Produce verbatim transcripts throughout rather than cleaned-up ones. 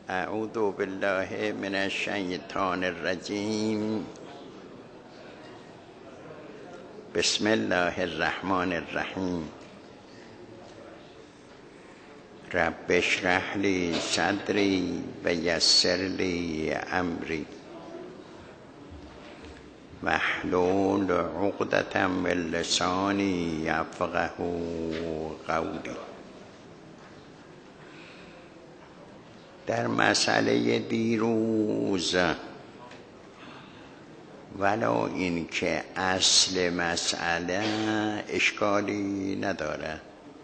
اعوذ بالله من الشیطان الرجیم. بسم الله الرحمن الرحیم. رب اشرح لی صدری و یسر لی امری واحلل عقدة من لسانی یفقهوا قولی. در مسئله دیروز ولو این که اصل مسئله اشکالی نداره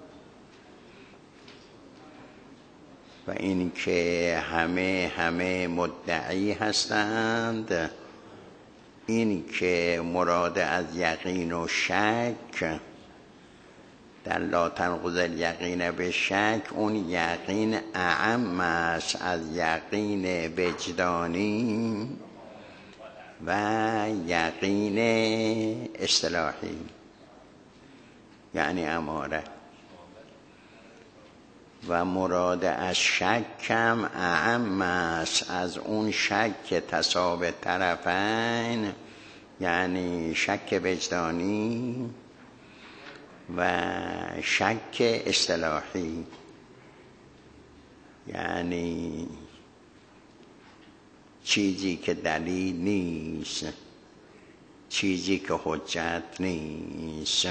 و این که همه همه مدعی هستند، این که مراد از یقین و شک در لا تنقض الیقین به شک، اون یقین اعم است از یقین وجدانی و یقین اصطلاحی، یعنی اماره. و مراد از شک هم اعم است از اون شک تصاوی طرفین، یعنی شک وجدانی و شک اصطلاحی، یعنی چیزی که دلیل نیست، چیزی که حجت نیست.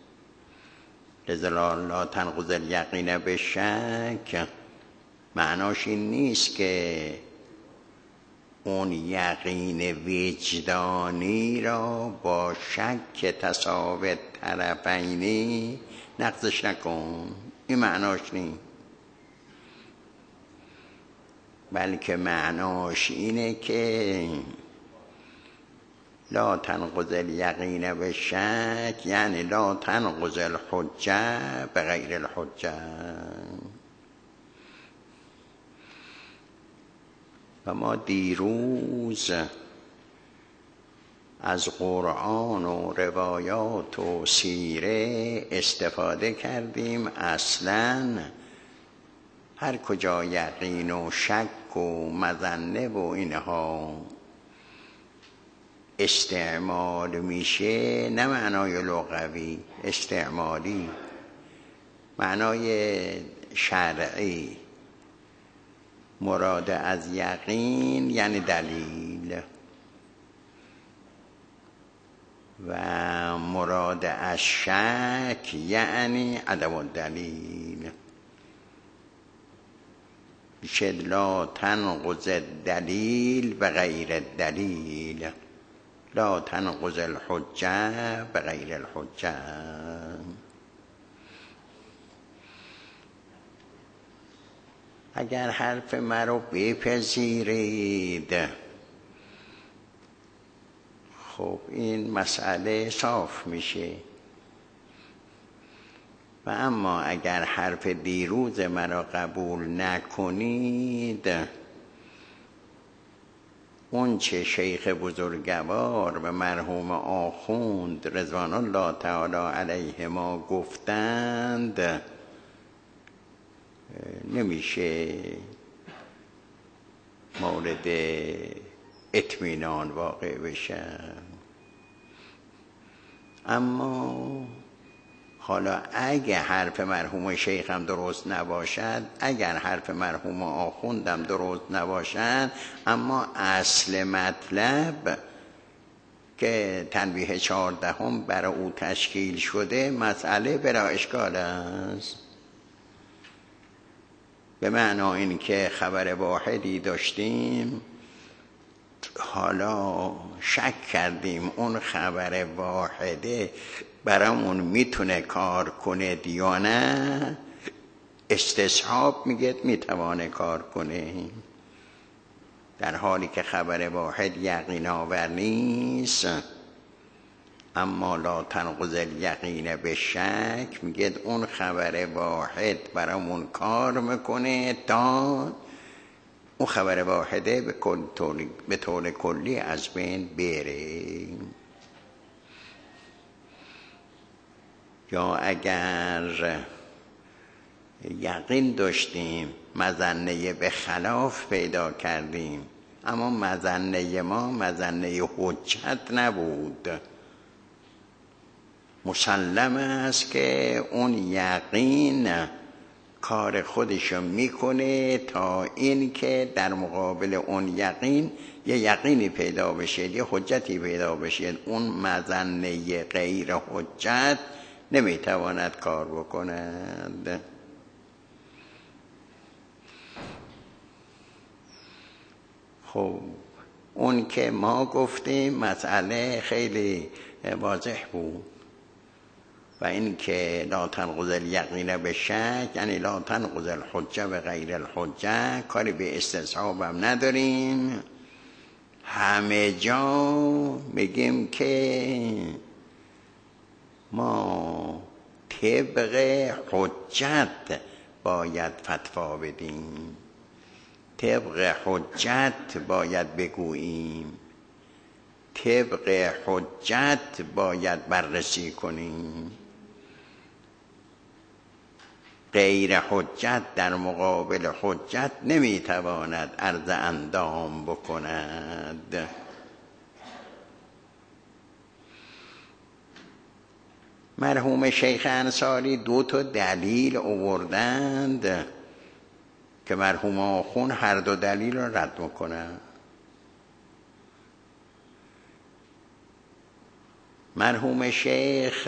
لذا لا تنقض الیقین به شک معناش این نیست که اون یقین وجدانی را با شک تصاوی طرفینی نقضش نکن، این معناش نیست، بلکه معناش اینه که لا تنقض الیقین به شک، یعنی لا تنقض الحجه به غیر الحجه. و ما دیروز از قرآن و روایات و سیره استفاده کردیم. اصلاً هر کجا یقین و شک و مظنه و اینها استعمال میشه، نه معنای لغوی، استعمالی، معنای شرعی، مراد از یقین یعنی دلیل و مراد از شک یعنی عدم الدلیل. میشه لا تنقض الدلیل به غیر الدلیل، لا تنقض الحجه به غیر الحجه. اگر حرف مرا بپذیرید، خب این مسئله صاف میشه. و اما اگر حرف دیروز مرا قبول نکنید، اون چه شیخ بزرگوار و مرحوم آخوند رضوان الله تعالی علیهما گفتند نمیشه مورد اطمینان واقع بشه. اما حالا اگه حرف مرحوم شیخ هم درست نباشد، اگر حرف مرحوم آخوندم درست نباشد، اما اصل مطلب که تنبیه چهاردهم برای او تشکیل شده مسئله بلا اشکال است. به معنی این که خبر واحدی داشتیم، حالا شک کردیم اون خبر واحده برامون میتونه کار کنه یا نه، استصحاب میگه میتوانه کار کنه، در حالی که خبر واحد یقین آور نیست. اما لا تنقض الیقین به شک میگه اون خبر واحد برامون کار میکنه تا اون خبر واحده به, کل طور به طور کلی از بین بره. یا اگر یقین داشتیم، مظنه به خلاف پیدا کردیم، اما مظنه ما مظنه حجت نبود. مسلم است که اون یقین کار خودشو میکنه تا این که در مقابل اون یقین یه یقینی پیدا بشه، یه حجتی پیدا بشه. اون مظنه غیر حجت نمیتواند کار بکند. خب اون که ما گفتیم مسئله خیلی واضح بود، و این که لا تنقض الیقین به شک یعنی لا تنقض الحجه به غیر الحجه، کاری به استصحاب هم نداریم. همه جا میگیم که ما طبق حجت باید فتوا بدیم، طبق حجت باید بگوییم، طبق حجت باید بررسی کنیم. غیر حجت در مقابل حجت نمیتواند عرض اندام بکند. مرحوم شیخ انصاری دو تا دلیل آوردند که مرحوم آخوند هر دو دلیل را رد میکنند. مرحوم شیخ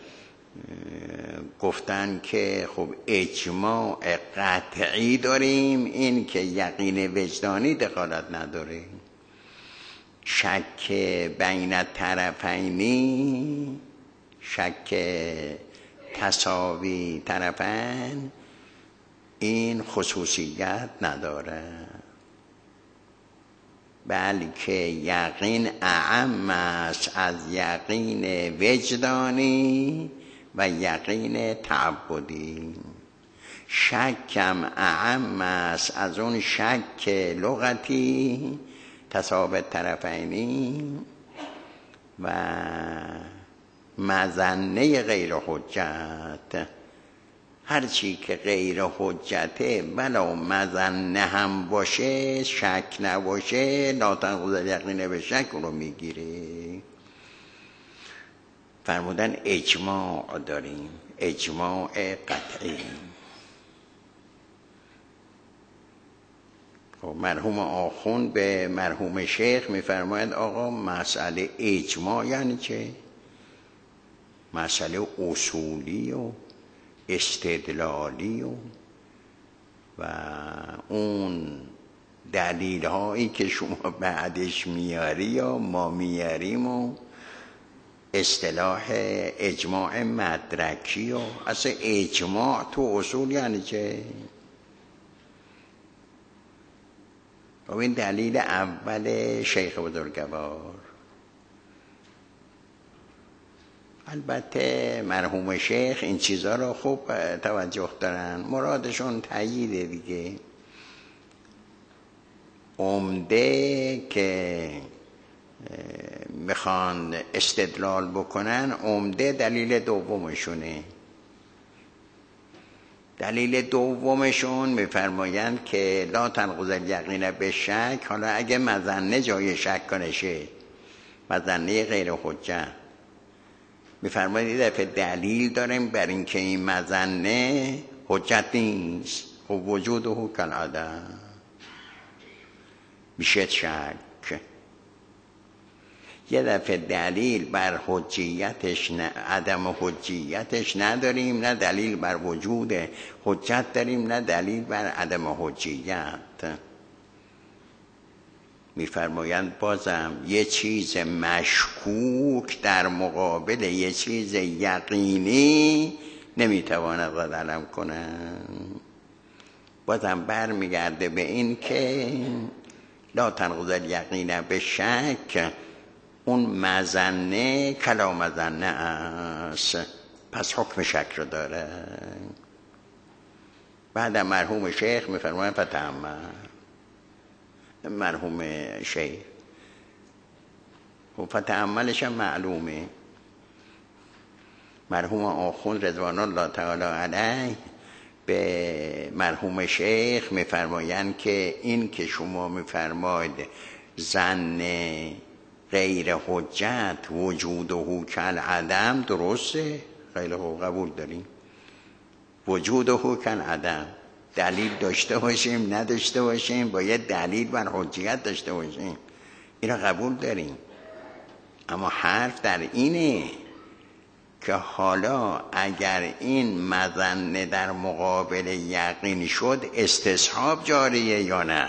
گفتن که خب اجماع قطعی داریم، این که یقین وجدانی دخالت نداره. شک بین طرفینی، شک تساوی طرفین، این خصوصیت نداره، بلکه یقین اعم است از یقین وجدانی و یقین تعبدی. شکم اعم است از اون شک لغتی تساوی طرفینی و مظنه غیر حجت. هرچی که غیر حجته ولو مظنه هم باشه، شک نباشه، لا تنقض الیقین به شک رو میگیره. فرمودن اجماع داریم، اجماع قطعی. خب مرحوم آخوند به مرحوم شیخ میفرماید آقا مسئله اجماع یعنی چه؟ مسئله اصولی و استدلالی و و اون دلیل هایی که شما بعدش میاری یا ما میاریم و اصطلاح اجماع مدرکی و اصلا اجماع تو اصول یعنی چه؟ و این دلیل اول شیخ بزرگوار. البته مرحوم شیخ این چیزها رو خوب توجه دارن، مرادشون تاییده دیگه. عمده که میخوان استدلال بکنن، عمده دلیل دومشونه. دلیل دومشون میفرمایند که لا تنقض الیقین به شک. حالا اگه مظنه جای شک کنشه، مظنه غیر حجت، میفرمایید یه دفعه دلیل داریم بر این که این مظنه حجت نیست، خب وجود و کالعدم میشه شک. یه دفعه دلیل بر حجیتش نه، عدم حجیتش نداریم، نه دلیل بر وجود حجت داریم، نه دلیل بر عدم حجیت. میفرمایند بازم یه چیز مشکوک در مقابل یه چیز یقینی نمیتواند رد علم کنند. بازم بر میگرده به این که لا تنقض الیقین به شک، اون مظنه کلا مظنه است، پس حکم شک رو داره. بعد مرحوم شیخ میفرماید فتأمل، مرحوم شیخ و فتأملش هم معلومه. مرحوم آخوند رضوان الله تعالی علیه به مرحوم شیخ میفرمایند که این که شما میفرماید ظن غیر حجت وجوده کالعدم درسته؟ خیلی خوب قبول داریم. وجوده کالعدم، دلیل داشته باشیم نداشته باشیم باید دلیل بر حجیت داشته باشیم، اینا قبول داریم. اما حرف در اینه که حالا اگر این مظنه در مقابل یقین شد استصحاب جاریه یا نه؟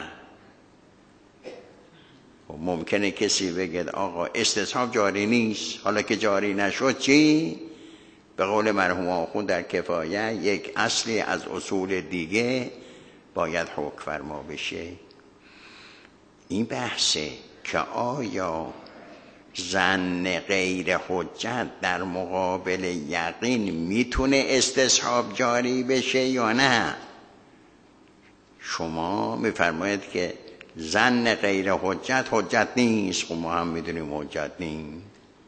ممکنه کسی بگه آقا استصحاب جاری نیست، حالا که جاری نشد چی؟ به قول مرحوم آخوند در کفایه یک اصلی از اصول دیگه باید حکم فرما بشه. این بحثه که آیا ظن غیر حجت در مقابل یقین میتونه استصحاب جاری بشه یا نه؟ شما میفرمایید که ظن غیر حجت حجت نیست، خب ما هم میدونیم حجت نیست.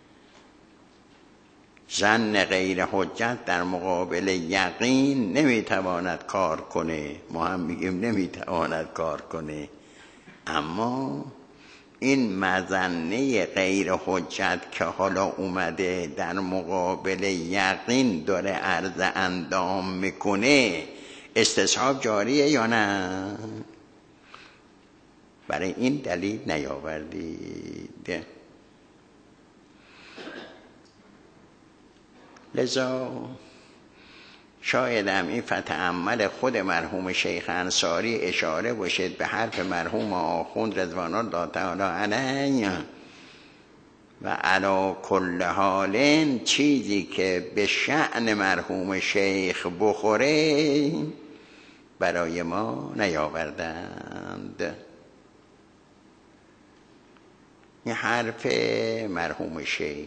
ظن غیر حجت در مقابل یقین نمیتواند کار کنه، ما هم میگیم نمیتواند کار کنه. اما این مظنه غیر حجت که حالا اومده در مقابل یقین داره عرض اندام میکنه استصحاب جاریه یا نه؟ برای این دلیل نیاوردید. لذا شایدم این فتعمل خود مرحوم شیخ انصاری اشاره باشد به حرف مرحوم آخوند رضوان الله تعالی علیه و علی کل حال چیزی که به شأن مرحوم شیخ بخوره برای ما نیاوردند. این حرف مرحوم شیخ.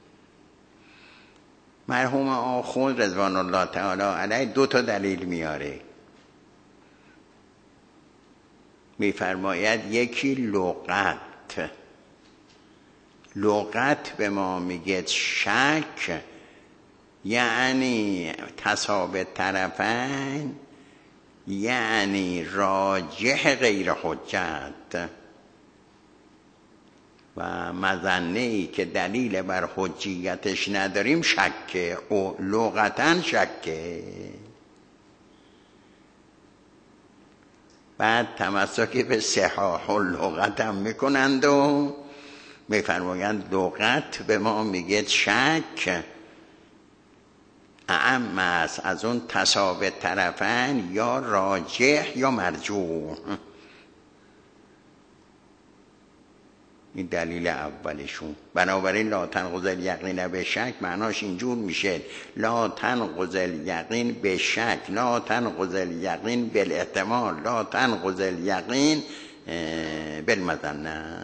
مرحوم آخوند رضوان الله تعالی علیه دو تا دلیل میاره. میفرماید یکی لغت، لغت به ما میگه شک یعنی تصابه طرفین، یعنی راجح غیر حجت، و مظنه‌ای که دلیل بر حجیتش نداریم شکه، او لغتاً شکه. بعد تمسک به صحاح اللغت هم میکنند و میفرمایند لغت به ما میگه شک اعم است از اون تصابه طرفین، یا راجح یا مرجوح. این دلیل اولشون. بنابراین لا تنقض الیقین به شک معناش اینجور میشه لا تنقض الیقین به شک، لا تنقض الیقین بالاحتمال، لا تنقض الیقین بالمظنه.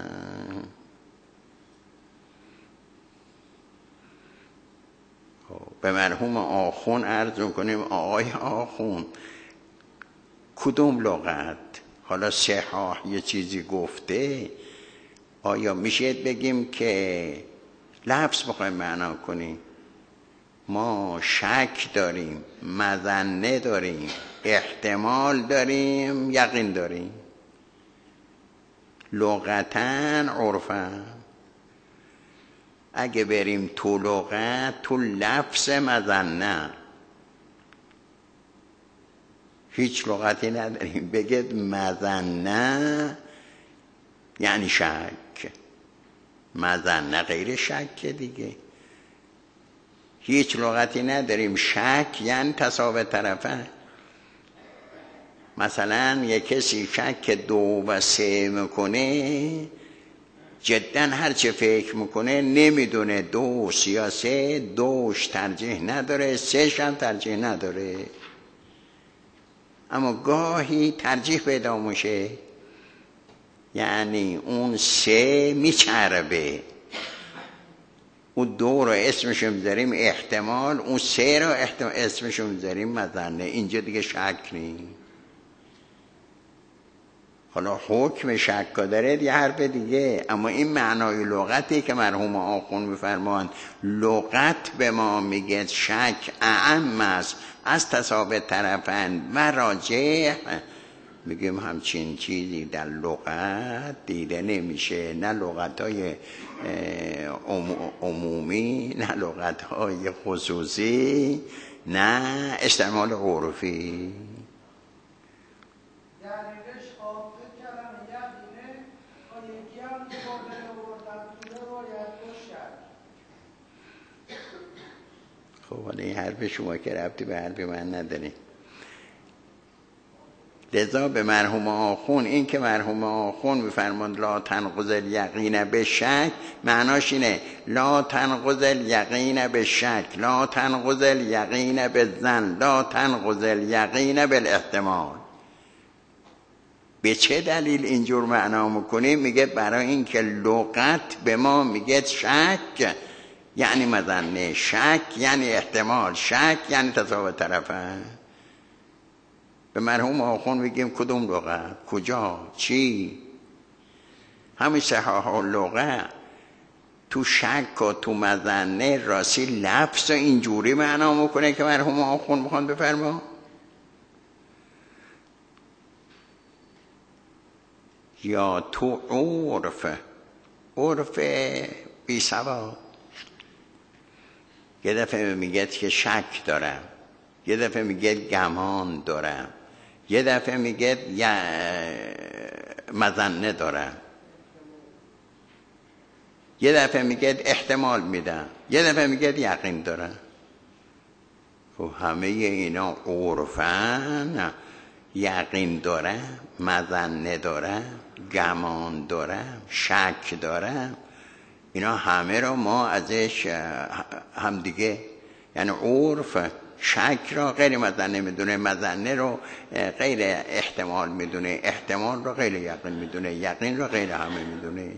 به مرحوم آخون عرض میکنیم آقای آخون کدوم لغت؟ حالا صحاح یه چیزی گفته، آیا میشه بگیم که لفظ بخوایم معنا کنیم؟ ما شک داریم، مظنه داریم، احتمال داریم، یقین داریم. لغتاً عرفاً اگه بریم تو لغت، تو لفظ مظنه هیچ لغتی نداریم بگید مظنه یعنی شک. مظنه غیر شک دیگه، هیچ لغتی نداریم. شک یعنی تصابه طرفه. مثلا یک کسی شک دو و سه میکنه، جدا هر چه فکر میکنه نمیدونه دو یا سه، دوش ترجیح نداره، سهش هم ترجیح نداره، اما گاهی ترجیح پیدا میشه، یعنی اون سه میچربه. اون دو رو اسمشو میذاریم احتمال، اون سه رو احتمال اسمشو میذاریم مظنه. اینجا دیگه شک نیست. حالا حکم شک داره یه حرف دیگه، اما این معنای لغتی که مرحوم آخوند میفرمان لغت به ما میگه شک اعم است از تصابه طرفن و راجح، میگیم همچین چیزی در لغت دیده نمیشه، نه لغت‌های عمومی نه لغت‌های خصوصی نه استعمال عرفی. خب حالا این حرف شما که ربطی به حرف من نداره. لذا به مرحوم آخوند، این که مرحوم آخوند میفرماند لا تنقض الیقین به شک، معناش اینه لا تنقض الیقین به شک، لا تنقض الیقین به ظن، لا تنقض الیقین بالاحتمال. به چه دلیل اینجور معنا میکنیم؟ میگه برای اینکه لغت به ما میگه شک یعنی مظنه، شک یعنی احتمال، شک یعنی تصاوی طرفه. به مرحوم آخوند میگیم کدوم لغت؟ کجا؟ چی؟ همین صحاح اللغه تو شک و تو مظنه راستی لفظ و اینجوری معنا میکنه که مرحوم آخوند میخوان بفرما؟ یا تو عرف، عرف بی سواد، یه دفعه میگه که شک دارم، یه دفعه میگه گمان دارم، یه دفعه میگه مظنه دارم، یه دفعه میگه احتمال میدم، یه دفعه میگه یقین دارم. خب همه اینا عرفن، یقین دارم، مظنه دارم، گمان دارم، شک دارم، اینا همه رو ما ازش هم دیگه، یعنی عرف شک را غیر مظنه میدونه، مظنه رو غیر احتمال میدونه، احتمال رو غیر یقین میدونه، یقین رو غیر همه میدونه.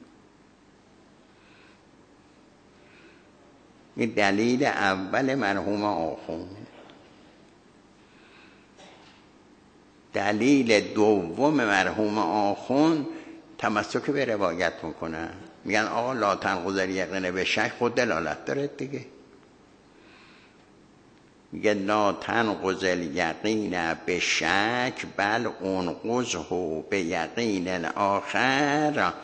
این دلیل اول مرحوم آخوند. دلیل دوم مرحوم آخوند تمسک به روایت میکنن، میگن آقا لا تنقض الیقین به شک خود دلالت داره دیگه. میگه لا تنقض الیقین به شک بل انقضه به یقین آخر.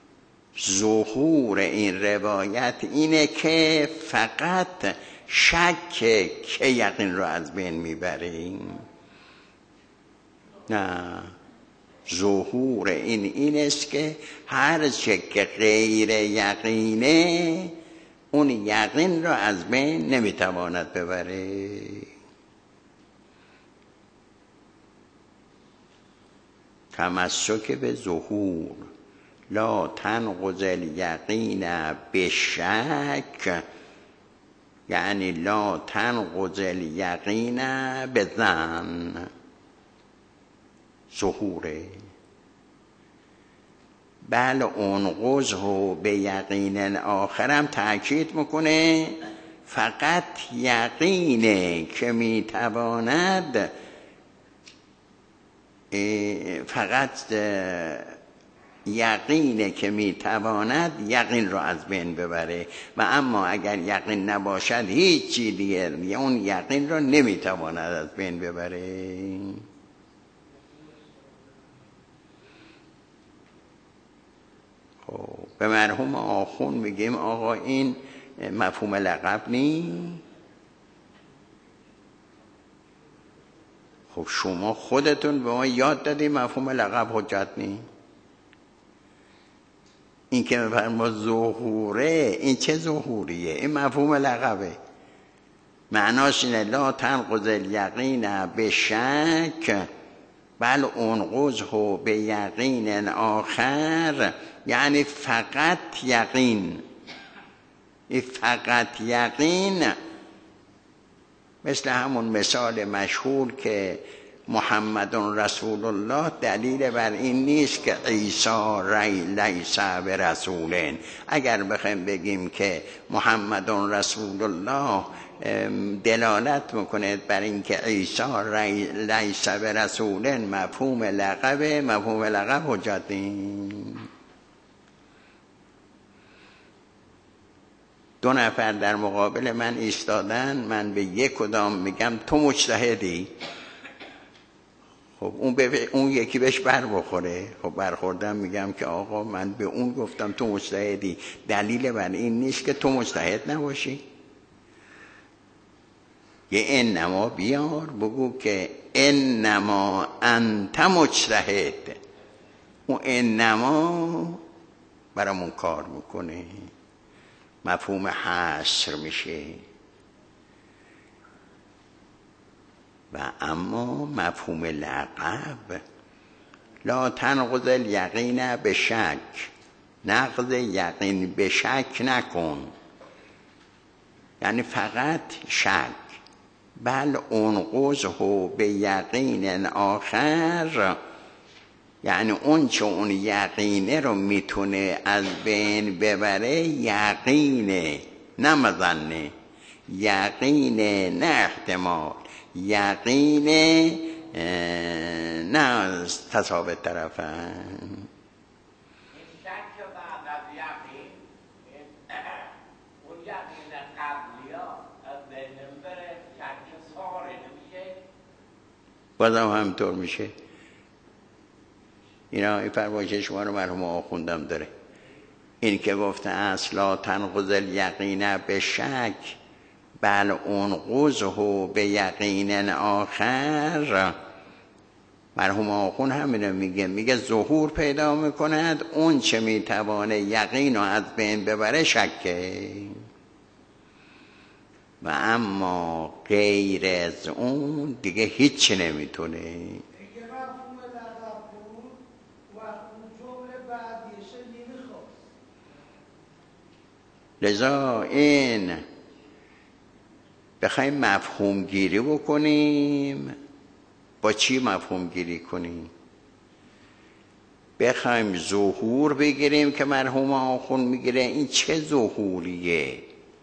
ظهور این روایت اینه که فقط شک که یقین رو از بین میبریم، نه، ظهور این این است که هر چه که غیر یقینه اون یقین را از بین نمیتواند ببره. تمسک به ظهور لا تنقض الیقین به شک یعنی لا تنقض الیقین به ظن، ظهوره. بل انقضه به یقین آخرم تأکید میکنه فقط یقینه که میتواند، فقط یقینه که میتواند یقین رو از بین ببره، و اما اگر یقین نباشد هیچ چیز دیگه اون یقین رو نمیتواند از بین ببره. خب به مرحوم آخوند میگیم آقا این مفهوم لقب نی؟ خب شما خودتون به ما یاد دادی مفهوم لقب حجت نی؟ این که میفرما ظهوره، این چه ظهوریه؟ این مفهوم لقبه. معناش اینه لا تنقض الیقین به شک بل انقضه به یقین آخر، یعنی فقط یقین. این فقط یقین مثل همون مثال مشهور که محمد رسول الله دلیل بر این نیست که عیسی لیس برسولین. اگر بخوایم بگیم که محمد رسول الله دلالت میکنه بر اینکه عیسی لیس برسول مفهوم لقب، مفهوم لقب حجت نیست. دو نفر در مقابل من ایستادن، من به یک کدام میگم تو مجتهدی، خب اون, به اون یکی بهش بر بخوره، خب برخوردم میگم که آقا من به اون گفتم تو مجتهدی، دلیل بر این نیست که تو مجتهد نباشی. یه انما بیار بگو که انما انت مجتهد، اون انما برامون کار میکنه، مفهوم حصر میشه. و اما مفهوم لقب لا تنقض الیقین به شک، نقض یقین به شک نکن، یعنی فقط شک، بل انقضه به یقین آخر، یعنی اون چه اون یقینه رو میتونه از بین ببره یقینه، نه مظنه، یقینه نه احتمال، یقینه نه تصابت طرفن. بازم همینطور میشه. اینا این فرمایش شما رو مرحوم آخوندم داره، این که گفته اصلا تنقض الیقین به شک بل انقضه به یقین آخر، مرحوم آخوند همینو میگه، میگه ظهور پیدا میکند اون چه میتوانه یقین رو از بین ببره شکه، و اما غیر از اون دیگه هیچ نمیتونه. لذا این بخوایم مفهوم گیری بکنیم، با چی مفهوم گیری کنیم؟ بخوایم ظهور بگیریم که مرحوم آخوند میگیره، این چه ظهوریه؟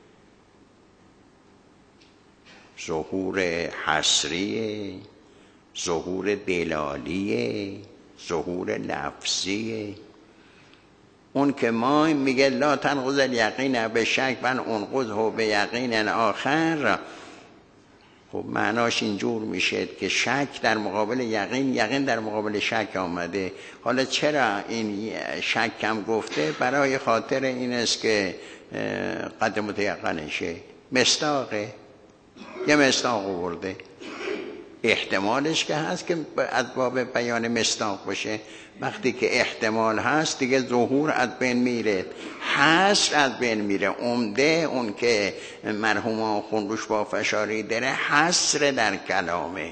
ظهور حصریه، ظهور دلالیه، ظهور لفظیه. اون که ما میگه لا تنقض الیقین به شک بل انقضه به یقین آخر، خب معناش اینجور میشه که شک در مقابل یقین، یقین در مقابل شک آمده. حالا چرا این شک هم گفته؟ برای خاطر این است که قد متیقنشه، مصداقه، یه مصداق آورده، احتمالش که هست که از باب بیان مصداق باشه. وقتی که احتمال هست دیگه ظهور از بین میره، حصر از بین میره. عمده اون که مرحوم آخوند روش با فشاری داره حصر در کلامه،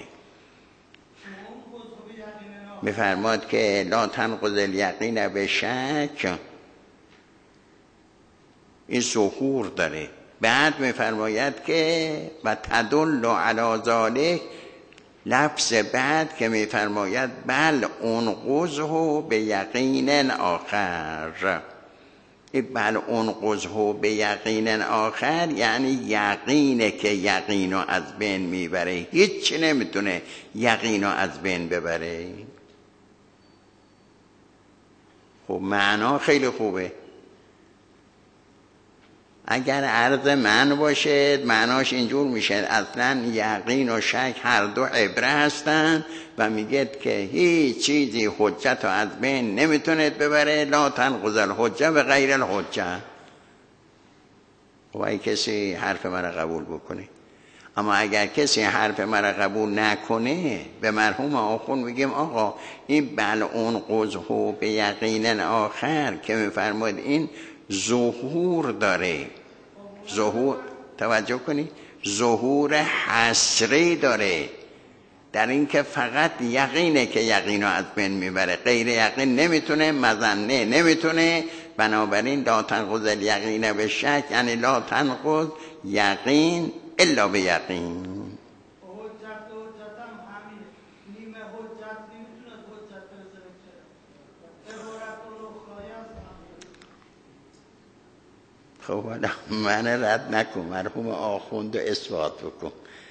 میفرماد که لا تنقض الیقین به شک، این ظهور داره. بعد میفرماید که و تدل علی ذلک، لفظ بعد که میفرماید بل انقضه به یقین آخر، این بل انقضه به یقین آخر یعنی یقینه که یقینو از بین میبره، هیچ نمیتونه یقینو از بین ببره. خب معنا خیلی خوبه. اگر عرض من باشه معناش اینجور میشه اصلا یقین و شک هر دو عبره هستن و میگه که هیچ چیزی حجت رو از بین نمیتونه ببره، لا تنقض الحجه به غیر الحجه. و اگه کسی حرف من قبول بکنه، اما اگر کسی حرف من قبول نکنه به مرحوم آخوند میگیم آقا این بل انقضه به یقین آخر که میفرماید این ظهور داره، ظهور، توجه کنی، ظهور حصری داره، در این که فقط یقینه که یقینو از بین میبره، غیر یقین نمیتونه، مظنه نمیتونه. بنابراین لا تنقض الیقین به شک یعنی لا تنقض یقین الا به یقین. خب حالا من رد نکن، مرحوم آخوند رو اثبات بکن.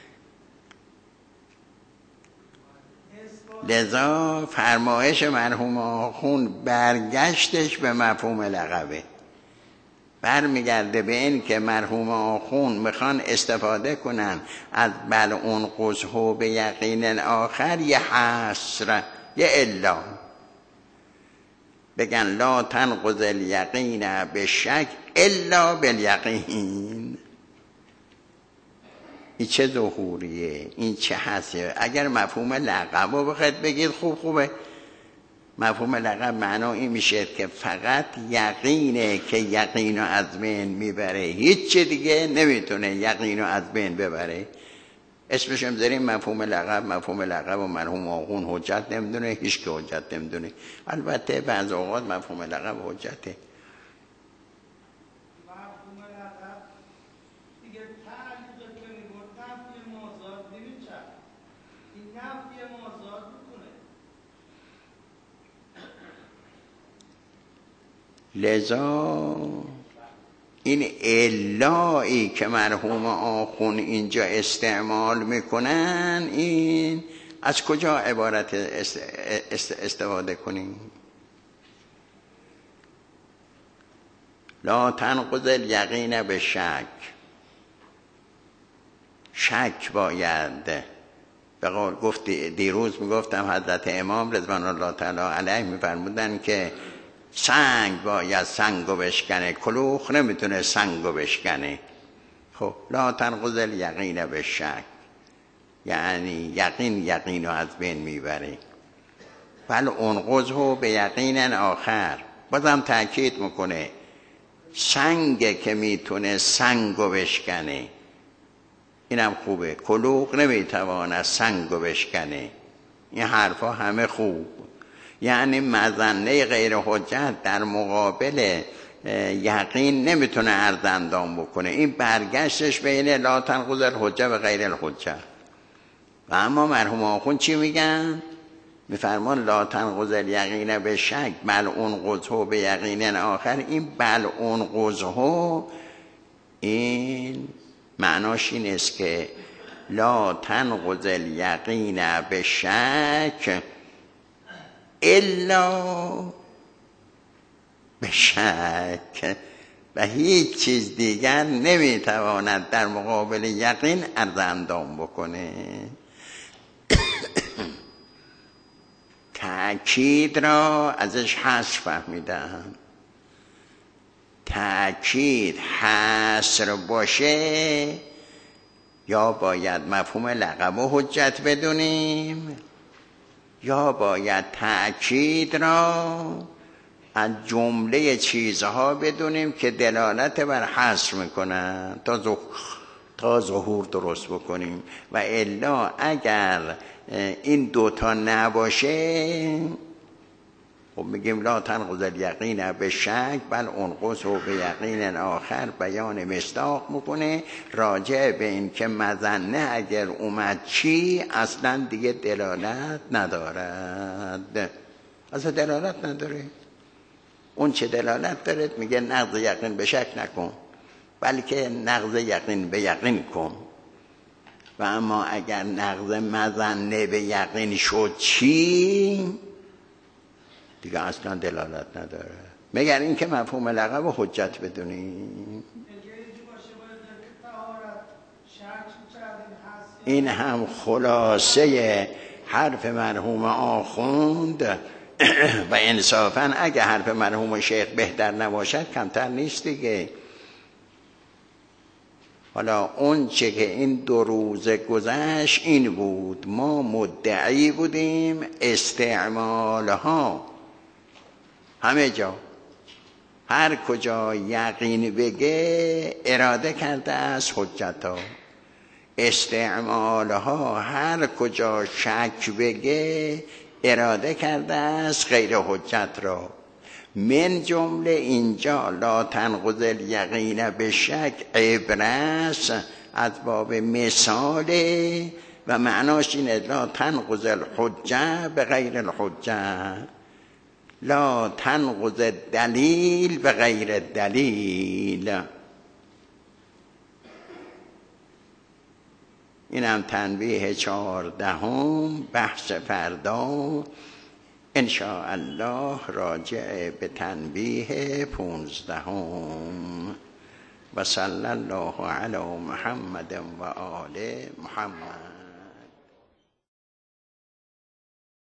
لذا فرمایش مرحوم آخوند برگشتش به مفهوم لقبه، برمیگرده به این که مرحوم آخوند میخوان استفاده کنن از بل اون قصه به یقین آخر یه حصر، یه الا، بگن لا تنقض الیقین به شک الا بالیقین. این چه ظهوریه، این چه حسیه؟ اگر مفهوم لقب رو بخواید بگید خوب خوبه. مفهوم لقب معنا این میشه که فقط یقینه که یقین رو از بین میبره، هیچ دیگه نمیتونه یقین رو از بین ببره. اسمش هم داریم مفهوم لقب. مفهوم لقب و مرحوم آخوند حجت نمیدونه، هیچ که حجت نمیدونه. البته بعض اوقات مفهوم لقب حجته. مفهوم لقب دیگه تعلیق که میگه نفی مازاد نمیشه، این نفی مازاد میکنه. لذا این الایی که مرحوم آخوند اینجا استعمال میکنن، این از کجا عبارت است است استفاده کنیم؟ لا تنقض الیقین به شک. شک باید، به قول گفت دیروز میگفتم حضرت امام رضوان الله تعالی علیه میفرمودن که سنگ باید سنگو بشکنه، کلوخ نمیتونه سنگو بشکنه. خب لا تنقض الیقین به شک، یعنی یقین یقین رو از بین میبره. بل انقضه به یقین آخر، بازم تأکید میکنه سنگه که میتونه سنگو بشکنه. اینم خوبه، کلوخ نمیتواند سنگو بشکنه. این حرفا همه خوب، یعنی مظنه غیر حجت در مقابل یقین نمیتونه عرض اندام بکنه. این برگشتش بین لا تنقض الحجه و غیر الحجه. و اما مرحوم آخوند چی میگن؟ میفرمان لا تنقض الیقین به شک بل انقضه به یقین آخر. این بل انقضه این معناش این است که لا تنقض الیقین به شک الا به شک، و هیچ چیز دیگر نمیتواند در مقابل یقین عرض اندام بکنه. تأکید را ازش حصر فهمیدم. تأکید حصر باشه یا باید مفهوم لقب و حجت بدونیم، یا باید تأکید را از جمله چیزها بدونیم که دلالت بر حصر میکنن تا ظهور تا ظهور درست بکنیم. و الا اگر این دوتا نباشه، خب میگیم لا تنقض الیقین به شک بل انقضه به یقین آخر. بیان مصداق میکنه راجع به این که مظنه اگر اومد چی اصلا دیگه دلالت ندارد، اصلا دلالت نداره. اون چه دلالت داره؟ میگه نقض یقین به شک نکن، بلکه نقض یقین به یقین کن. و اما اگر نقض مظنه به یقین شد چی؟ دیگه اصلا دلالت نداره. مگر این که مفهوم لقب و حجت بدونیم. این هم خلاصه حرف مرحوم آخوند و انصافا اگه حرف مرحوم شیخ بهتر نباشد کمتر نیست دیگه. حالا اون چه که این دو روز گذشت این بود، ما مدعی بودیم استعمالها همه جا، هر کجا یقین بگه اراده کرده از حجت ها، استعمالها هر کجا شک بگه اراده کرده از غیر حجت را. من جمله اینجا لا تنقض الیقین به شک عبرت از باب مثاله و معناش اینه لا تنقض الحجه به غیر الحجه، لا تنقض دلیل به غیر دلیل. اینم تنبیه چهاردهم. بحث فردا انشاءالله راجع به تنبیه پونزدهم. و صلی الله علی محمد و آل محمد.